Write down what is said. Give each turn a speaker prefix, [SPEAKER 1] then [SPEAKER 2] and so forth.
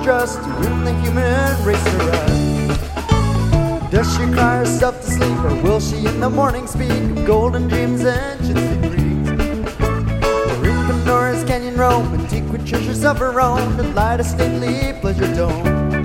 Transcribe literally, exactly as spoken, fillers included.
[SPEAKER 1] trust to win the human race to rise? Does she cry herself to sleep, or will she in the morning speak of golden dreams and ancient degrees? Or in Pandora's canyon roam, antique with treasures of her own, to light a stately pleasure dome?